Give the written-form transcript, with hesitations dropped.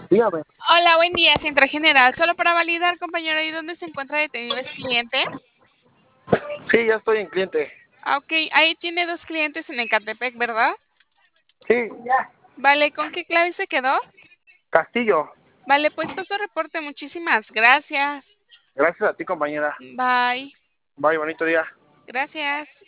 Dígame. Hola, buen día, Centro General. Solo para validar, compañero, ¿y dónde se encuentra detenido ese cliente? Sí, ya estoy en cliente. Ah, ok, ahí tiene dos clientes en Ecatepec, ¿verdad? Sí, ya. Vale, ¿con qué clave se quedó? Castillo. Vale, pues paso reporte. Muchísimas gracias. Gracias a ti, compañera. Bye. Bye, bonito día. Gracias.